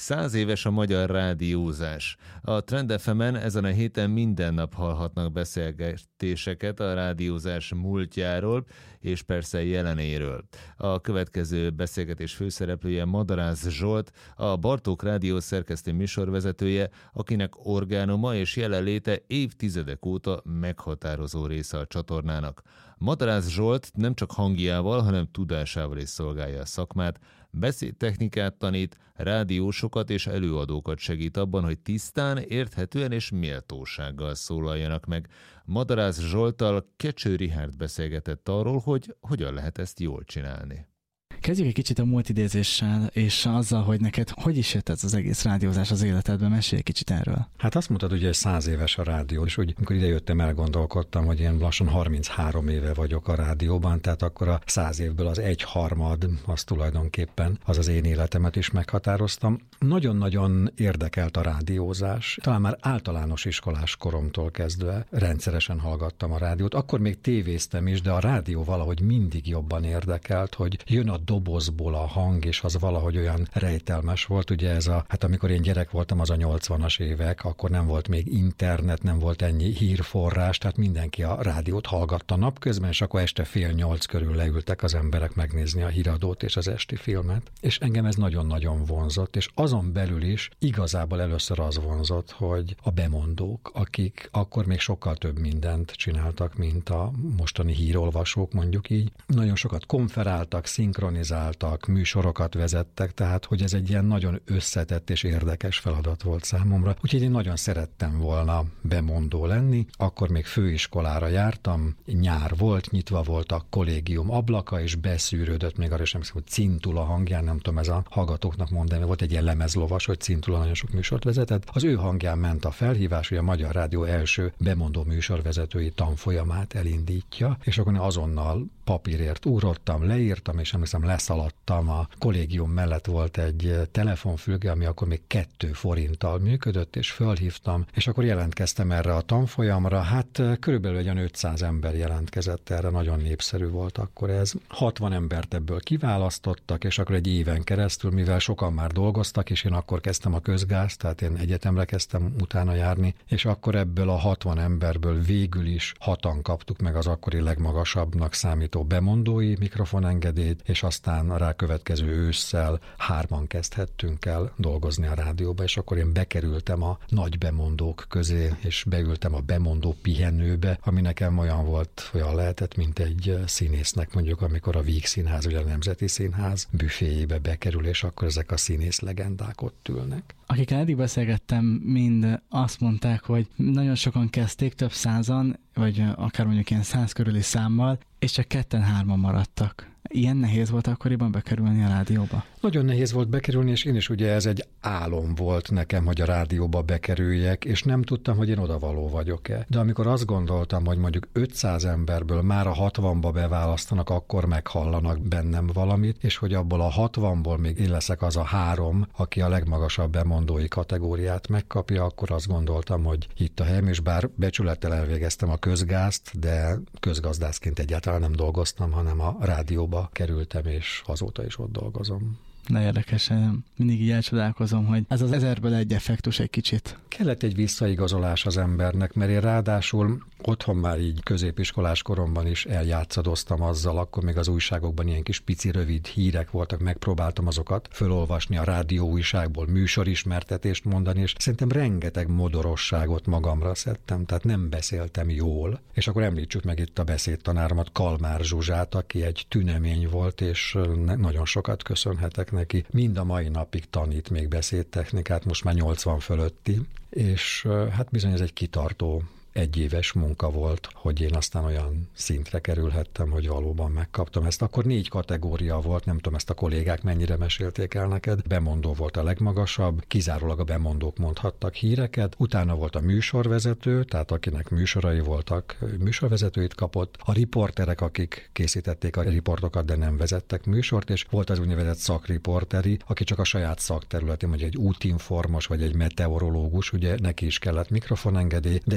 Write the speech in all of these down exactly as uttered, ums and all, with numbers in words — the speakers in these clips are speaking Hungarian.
Száz éves a magyar rádiózás. A Trend ef emen ezen a héten minden nap hallhatnak beszélgetéseket a rádiózás múltjáról és persze jelenéről. A következő beszélgetés főszereplője Madarász Zsolt, a Bartók Rádió szerkesztő műsorvezetője, akinek orgánuma és jelenléte évtizedek óta meghatározó része a csatornának. Madarász Zsolt nem csak hangjával, hanem tudásával is szolgálja a szakmát, beszédtechnikát tanít, rádiósokat és előadókat segít abban, hogy tisztán, érthetően és méltósággal szólaljanak meg. Madarász Zsolttal Kecső Richárd beszélgetett arról, hogy hogyan lehet ezt jól csinálni. Kezdjük egy kicsit a múltidézéssel, és azzal, hogy neked hogy is jött ez az egész rádiózás az életedben, mesélj egy kicsit erről. Hát azt mondtad, hogy száz éves a rádió, és úgy, amikor idejöttem, elgondolkodtam, hogy én lassan harminchárom éve vagyok a rádióban, tehát akkor a száz évből az egyharmad, az tulajdonképpen az az én életemet is meghatároztam. Nagyon-nagyon érdekelt a rádiózás. Talán már általános iskolás koromtól kezdve rendszeresen hallgattam a rádiót. Akkor még tévéztem is, de a rádió valahogy mindig jobban érdekelt, hogy jön a dobozból a hang, és az valahogy olyan rejtelmes volt. Ugye ez a, hát amikor én gyerek voltam, az a nyolcvanas évek, akkor nem volt még internet, nem volt ennyi hírforrás, tehát mindenki a rádiót hallgatta napközben, és akkor este fél nyolc körül leültek az emberek megnézni a híradót és az esti filmet. És engem ez nagyon-nagyon vonzott, és azon belül is igazából először az vonzott, hogy a bemondók, akik akkor még sokkal több mindent csináltak, mint a mostani hírolvasók, mondjuk így. Nagyon sokat konferáltak, szinkronizáltak, műsorokat vezettek, tehát hogy ez egy ilyen nagyon összetett és érdekes feladat volt számomra. Úgyhogy én nagyon szerettem volna bemondó lenni. Akkor még főiskolára jártam, nyár volt, nyitva volt a kollégium ablaka, és beszűrődött még arra sem, hogy Cintula hangján, nem tudom, ez a hallgatóknak mondani, volt egy ilyen lemezlovas, hogy Cintula nagyon sok műsort vezetett. Az ő hangján ment a felhívás, hogy a Magyar Rádió első bemondó műsorvezetői tanfolyamát elindítja, és akkor azonnal papírért ugrottam, leírtam, és emlékszem, leszaladtam. A kollégium mellett volt egy telefonfülke, ami akkor még kettő forinttal működött, és fölhívtam, és akkor jelentkeztem erre a tanfolyamra. Hát körülbelül egy ötszáz ember jelentkezett erre, nagyon népszerű volt akkor ez. hatvan embert ebből kiválasztottak, és akkor egy éven keresztül, mivel sokan már dolgoztak, és én akkor kezdtem a közgázt, tehát én egyetemre kezdtem utána járni, és akkor ebből a hatvan emberből végül is hatan kaptuk meg az akkori legmagasabbnak számító bemondói mikrofonengedélyt, és aztán a rákövetkező ősszel hárman kezdhettünk el dolgozni a rádióba, és akkor én bekerültem a nagy bemondók közé, és beültem a bemondó pihenőbe, ami nekem olyan volt, olyan lehetett, mint egy színésznek mondjuk, amikor a Víg Színház, vagy a Nemzeti Színház büféjébe bekerül, és akkor ezek a színész legendák ott ülnek. Akikkel eddig beszélgettem, mind azt mondták, hogy nagyon sokan kezdték, több százan, vagy akár mondjuk ilyen száz körüli számmal, és csak ketten-hárman maradtak. Ilyen nehéz volt akkoriban bekerülni a rádióba? Nagyon nehéz volt bekerülni, és én is ugye ez egy álom volt nekem, hogy a rádióba bekerüljek, és nem tudtam, hogy én odavaló vagyok-e. De amikor azt gondoltam, hogy mondjuk ötszáz emberből már a hatvanba beválasztanak, akkor meghallanak bennem valamit, és hogy abból a hatvanból még én leszek az a három, aki a legmagasabb bemondói kategóriát megkapja, akkor azt gondoltam, hogy itt a helyem, és bár becsülettel elvégeztem a közgázt, de közgazdászként egyáltalán nem dolgoztam, hanem a rádióba kerültem, és azóta is ott dolgozom. Na érdekes, mindig így elcsodálkozom, hogy ez az ezerből egy effektus egy kicsit. Kellett egy visszaigazolás az embernek, mert én ráadásul otthon már így középiskolás koromban is eljátszadoztam azzal, akkor még az újságokban ilyen kis pici rövid hírek voltak, megpróbáltam azokat fölolvasni a rádió újságból, műsorismertetést mondani, és szerintem rengeteg modorosságot magamra szedtem, tehát nem beszéltem jól. És akkor említsük meg itt a beszédtanáromat, Kalmár Zsuzsát, aki egy tünemény volt, és nagyon sokat köszönhetek neki. Mind a mai napig tanít még beszédtechnikát, most már nyolcvan fölötti, és hát bizony ez egy kitartó egyéves munka volt, hogy én aztán olyan szintre kerülhettem, hogy valóban megkaptam ezt. Akkor négy kategória volt, nem tudom, ezt a kollégák mennyire mesélték el neked. Bemondó volt a legmagasabb, kizárólag a bemondók mondhattak híreket, utána volt a műsorvezető, tehát akinek műsorai voltak, műsorvezetőit kapott, a riporterek, akik készítették a riportokat, de nem vezettek műsort, és volt az úgynevezett szakriporteri, aki csak a saját szakterületén, vagy egy útinformos, vagy egy meteorológus, ugye neki is kellett mikrofonengedély, de ő csak az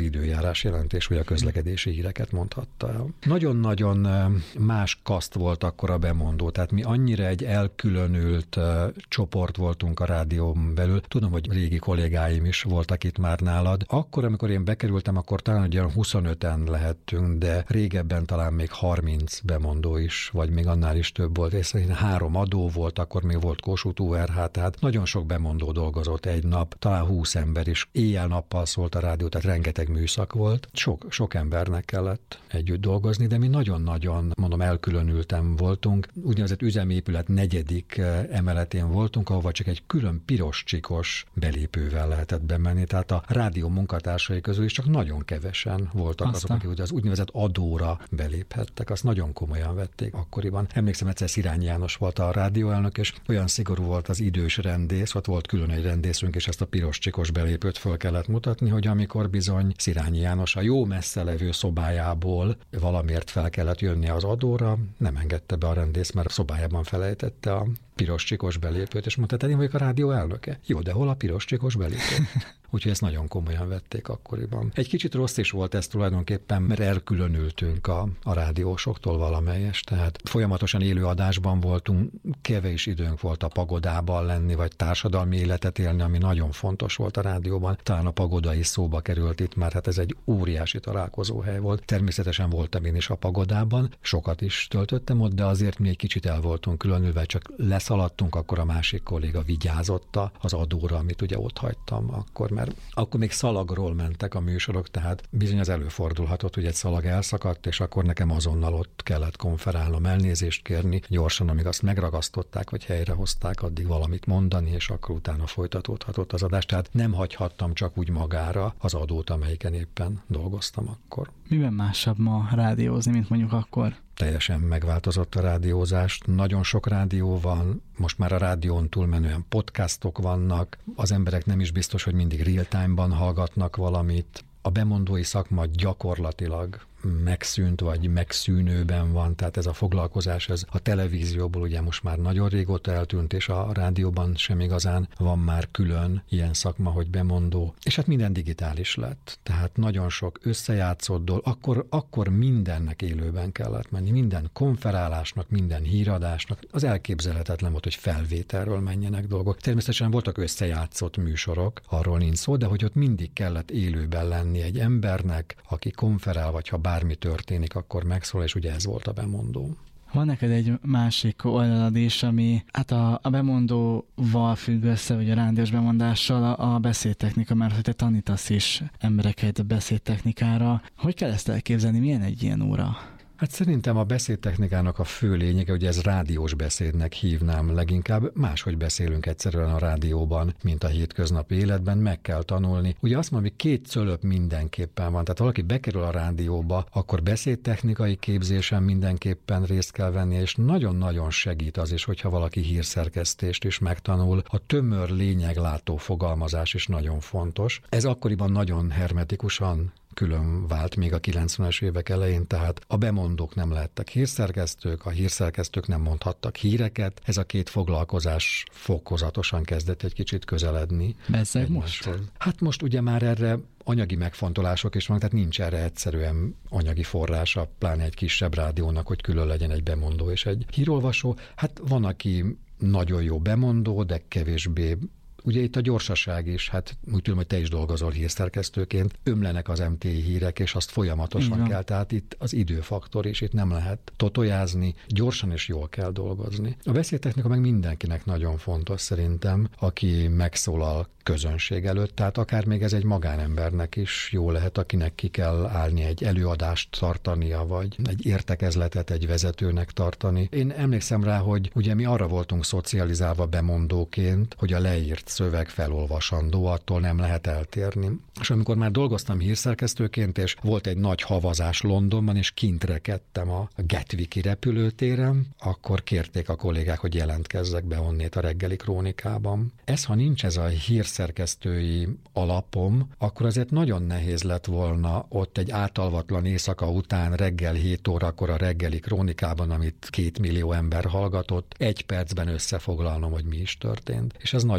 időjárás jelentés, vagy a közlekedési híreket mondhatta el. Nagyon-nagyon más kaszt volt akkor a bemondó, tehát mi annyira egy elkülönült csoport voltunk a rádión belül. Tudom, hogy régi kollégáim is voltak itt már nálad. Akkor, amikor én bekerültem, akkor talán olyan huszonöten lehettünk, de régebben talán még harminc bemondó is, vagy még annál is több volt. És három adó volt, akkor még volt Kossuth u er há, tehát nagyon sok bemondó dolgozott egy nap, talán húsz ember is. Éjjel-nappal szólt a rádió, tehát rengeteg műszak volt. Sok, sok embernek kellett együtt dolgozni, de mi nagyon-nagyon, mondom, elkülönülten voltunk. Úgynevezett üzemépület negyedik emeletén voltunk, ahova csak egy külön piros csikos belépővel lehetett bemenni, tehát a rádió munkatársai közül is csak nagyon kevesen voltak azok, akik az úgynevezett adóra beléphettek. Azt nagyon komolyan vették akkoriban. Emlékszem, egyszer Szirányi János volt a rádióelnök, és olyan szigorú volt az idős rendész, ott volt külön egy rendészünk, és ezt a piros csikos belépőt föl kellett mutatni, hogy amikor bizony Szirányi János a jó messze levő szobájából valamiért fel kellett jönni az adóra, nem engedte be a rendész, mert a szobájában felejtette a piros csikos belépőt, és mondta, te én vagyok a rádió elnöke. Jó, de hol a piros csikos belépő? Úgyhogy ezt nagyon komolyan vették akkoriban. Egy kicsit rossz is volt ez tulajdonképpen, mert elkülönültünk a, a rádiósoktól valamelyes, tehát folyamatosan élő adásban voltunk, kevés időnk volt a pagodában lenni, vagy társadalmi életet élni, ami nagyon fontos volt a rádióban. Talán a pagoda is szóba került itt, mert hát ez egy óriási találkozóhely volt. Természetesen voltam én is a pagodában, sokat is töltöttem ott, de azért mi egy kicsit el voltunk különülve, csak leszaladtunk, akkor a másik kolléga vigyázott az adóra, amit ugye ott hagytam akkor, mert akkor még szalagról mentek a műsorok, tehát bizony az előfordulhatott, hogy egy szalag elszakadt, és akkor nekem azonnal ott kellett konferálnom, elnézést kérni, gyorsan, amíg azt megragasztották, vagy helyrehozták, addig valamit mondani, és akkor utána folytatódhatott az adás. Tehát nem hagyhattam csak úgy magára az adót, amelyiken éppen dolgoztam akkor. Miben másabb ma rádiózni, mint mondjuk akkor? Teljesen megváltozott a rádiózás. Nagyon sok rádió van, most már a rádión túlmenően podcastok vannak, az emberek nem is biztos, hogy mindig real-time-ban hallgatnak valamit. A bemondói szakma gyakorlatilag megszűnt, vagy megszűnőben van, tehát ez a foglalkozás, ez a televízióból ugye most már nagyon régóta eltűnt, és a rádióban sem igazán van már külön ilyen szakma, hogy bemondó. És hát minden digitális lett, tehát nagyon sok összejátszott dolog, akkor, akkor mindennek élőben kellett menni, minden konferálásnak, minden híradásnak, az elképzelhetetlen volt, hogy felvételről menjenek dolgok. Természetesen voltak összejátszott műsorok, arról nincs szó, de hogy ott mindig kellett élőben lenni egy embernek, aki konferál, vagy ha bármi történik, akkor megszól, és ugye ez volt a bemondó. Van neked egy másik oldalad is, ami hát a, a bemondóval függ össze, vagy a rádiós bemondással a, a beszédtechnika, mert hogy te tanítasz is embereket beszédtechnikára. Hogy kell ezt elképzelni? Milyen egy ilyen óra? Hát szerintem a beszédtechnikának a fő lényege, hogy ez rádiós beszédnek hívnám leginkább. Máshogy beszélünk egyszerűen a rádióban, mint a hétköznapi életben, meg kell tanulni. Ugye azt mondom, hogy két cölöp mindenképpen van. Tehát valaki bekerül a rádióba, akkor beszédtechnikai képzésen mindenképpen részt kell venni, és nagyon-nagyon segít az is, hogyha valaki hírszerkesztést is megtanul. A tömör lényeglátó fogalmazás is nagyon fontos. Ez akkoriban nagyon hermetikusan külön vált még a kilencvenes évek elején, tehát a bemondók nem lehettek hírszerkesztők, a hírszerkesztők nem mondhattak híreket, ez a két foglalkozás fokozatosan kezdett egy kicsit közeledni. Bezzeg most? Hát most ugye már erre anyagi megfontolások is van, tehát nincs erre egyszerűen anyagi forrása, pláne egy kisebb rádiónak, hogy külön legyen egy bemondó és egy hírolvasó. Hát van, aki nagyon jó bemondó, de kevésbé. Ugye itt a gyorsaság is, hát úgy tudom, hogy te is dolgozol hírszerkesztőként, ömlenek az em té i hírek, és azt folyamatosan kell, tehát itt az időfaktor is, itt nem lehet totojázni, gyorsan és jól kell dolgozni. A beszédtechnika meg mindenkinek nagyon fontos szerintem, aki megszólal közönség előtt, tehát akár még ez egy magánembernek is jó lehet, akinek ki kell állni egy előadást tartania, vagy egy értekezletet egy vezetőnek tartani. Én emlékszem rá, hogy ugye mi arra voltunk szocializálva bemondóként, hogy a leírt szöveg felolvasandó, attól nem lehet eltérni. És amikor már dolgoztam hírszerkesztőként, és volt egy nagy havazás Londonban, és kint rekedtem a Gatwicki repülőtéren, akkor kérték a kollégák, hogy jelentkezzek be onnét a reggeli krónikában. Ez, ha nincs ez a hírszerkesztői alapom, akkor azért nagyon nehéz lett volna ott egy átalvatlan éjszaka után reggel hét órakor a reggeli krónikában, amit két millió ember hallgatott, egy percben összefoglalnom, hogy mi is történt. És ez nagyon-nagyon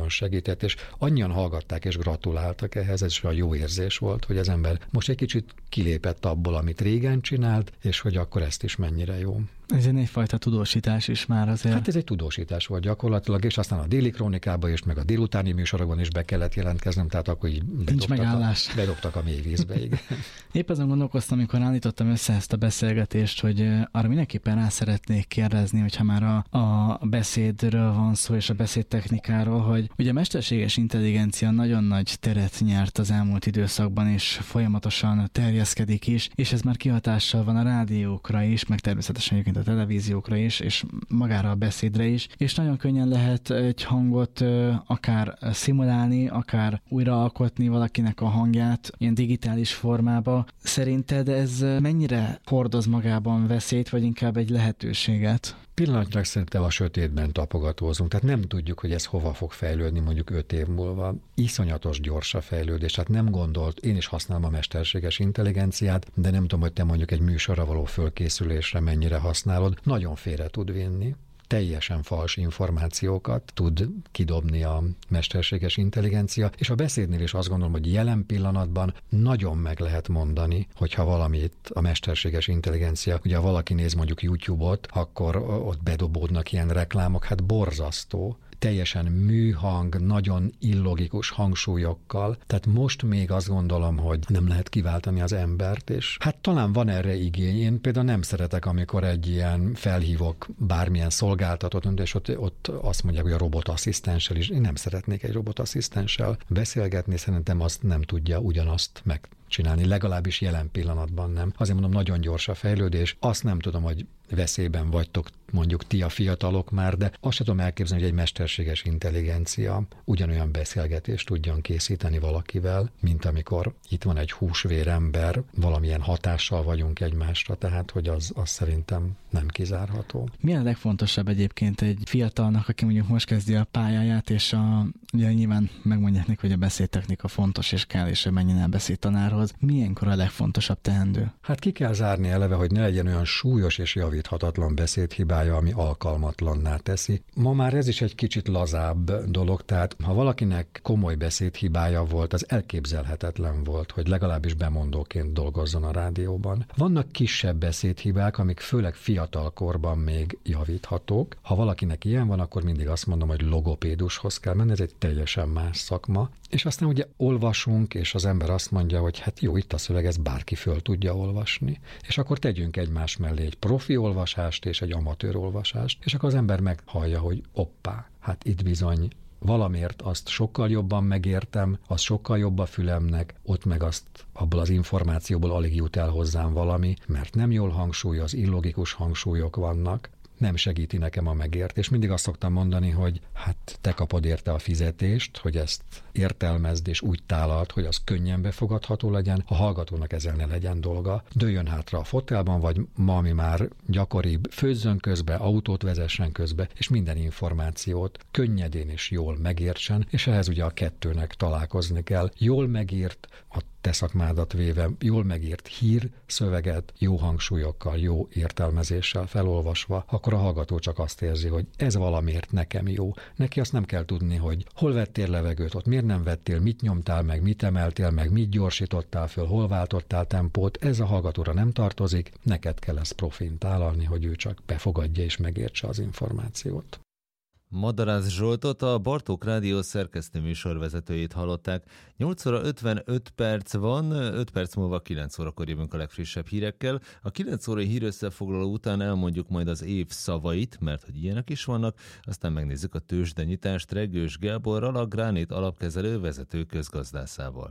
nagyon segített, és annyian hallgatták és gratuláltak ehhez, ez is olyan jó érzés volt, hogy az ember most egy kicsit kilépett abból, amit régen csinált, és hogy akkor ezt is mennyire jó. Ez egyfajta tudósítás is már azért. Hát ez egy tudósítás volt gyakorlatilag, és aztán a Déli Krónikába is, meg a délutáni műsorokban is be kellett jelentkeznem, tehát akkor így bedobtak, a, bedobtak a mélyvízbe. Épp azon gondolkoztam, amikor állítottam össze ezt a beszélgetést, hogy arra mindenképpen rá szeretnék kérdezni, hogyha már a, a beszédről van szó, és a beszédtechnikáról, hogy ugye a mesterséges intelligencia nagyon nagy teret nyert az elmúlt időszakban, és folyamatosan terjeszkedik is, és ez már kihatással van a rádiókra is, meg természetesen a televíziókra is, és magára a beszédre is, és nagyon könnyen lehet egy hangot akár szimulálni, akár újraalkotni valakinek a hangját ilyen digitális formába. Szerinted ez mennyire hordoz magában veszélyt, vagy inkább egy lehetőséget? Pillanatnyilag szerintem a sötétben tapogatózunk, tehát nem tudjuk, hogy ez hova fog fejlődni mondjuk öt év múlva. Iszonyatos gyors a fejlődés, hát nem gondolt, én is használom a mesterséges intelligenciát, de nem tudom, hogy te mondjuk egy műsorra való fölkészülésre mennyire használod, nagyon félre tud vinni. Teljesen fals információkat tud kidobni a mesterséges intelligencia, és a beszédnél is azt gondolom, hogy jelen pillanatban nagyon meg lehet mondani, hogyha valamit a mesterséges intelligencia, ugye ha valaki néz mondjuk YouTube-ot, akkor ott bedobódnak ilyen reklámok, hát borzasztó. Teljesen műhang, nagyon illogikus hangsúlyokkal. Tehát most még azt gondolom, hogy nem lehet kiváltani az embert, és hát talán van erre igény. Én például nem szeretek, amikor egy ilyen felhívok bármilyen szolgáltatót, és ott, ott azt mondják, hogy a robotasszisztenssel is. Én nem szeretnék egy robotasszisztenssel beszélgetni, szerintem azt nem tudja ugyanazt meg csinálni, legalábbis jelen pillanatban nem. Azért mondom, nagyon gyors a fejlődés. Azt nem tudom, hogy veszélyben vagytok mondjuk ti a fiatalok már, de azt sem tudom elképzelni, hogy egy mesterséges intelligencia ugyanolyan beszélgetést tudjon készíteni valakivel, mint amikor itt van egy húsvér ember, valamilyen hatással vagyunk egymásra, tehát hogy az, az szerintem nem kizárható. Mi a legfontosabb egyébként egy fiatalnak, aki mondjuk most kezdi a pályáját, és a, ugye nyilván megmondják neki, hogy a beszédtechnika fontos és kell, és menjen el beszédtanárhoz. Milyenkor a legfontosabb teendő? Hát ki kell zárni eleve, hogy ne legyen olyan súlyos és javíthatatlan beszédhibája, ami alkalmatlanná teszi. Ma már ez is egy kicsit lazább dolog, tehát ha valakinek komoly beszédhibája volt, az elképzelhetetlen volt, hogy legalábbis bemondóként dolgozzon a rádióban. Vannak kisebb beszédhibák, amik főleg fiatalkorban még javíthatók. Ha valakinek ilyen van, akkor mindig azt mondom, hogy logopédushoz kell menni, ez egy teljesen más szakma. És aztán ugye olvasunk, és az ember azt mondja, hogy hát jó, itt a szöveg, ez bárki föl tudja olvasni. És akkor tegyünk egymás mellé egy profi olvasást és egy amatőr olvasást, és akkor az ember meghallja, hogy oppá, hát itt bizony valamiért azt sokkal jobban megértem, az sokkal jobb a fülemnek, ott meg azt abból az információból alig jut el hozzám valami, mert nem jól hangsúlyoz, illogikus hangsúlyok vannak, nem segíti nekem a megértést. Mindig azt szoktam mondani, hogy hát te kapod érte a fizetést, hogy ezt értelmezd és úgy tálalt, hogy az könnyen befogadható legyen, a hallgatónak ezzel ne legyen dolga. Dőljön hátra a fotelban, vagy ma, ami már gyakoribb, főzzön közbe, autót vezessen közbe, és minden információt könnyedén és jól megértsen, és ehhez ugye a kettőnek találkozni kell. Jól megírt, a te szakmádat véve, jól megírt hír, szöveget, jó hangsúlyokkal, jó értelmezéssel felolvasva, akkor a hallgató csak azt érzi, hogy ez valamiért nekem jó. Neki azt nem kell tudni, hogy hol vettél levegőt, ott miért nem vettél, mit nyomtál meg, mit emeltél meg, mit gyorsítottál föl, hol váltottál tempót, ez a hallgatóra nem tartozik, neked kell ezt profin tálalni, hogy ő csak befogadja és megértse az információt. Madarász Zsoltot, a Bartók Rádió szerkesztő műsorvezetőjét hallották. nyolc óra ötvenöt perc van, öt perc múlva kilenc órakor jövünk a legfrissebb hírekkel. A kilenc órai hírösszefoglaló után elmondjuk majd az év szavait, mert hogy ilyenek is vannak, aztán megnézzük a tőzsdenyitást Regős Gáborral, a Gránit alapkezelő vezető közgazdászával.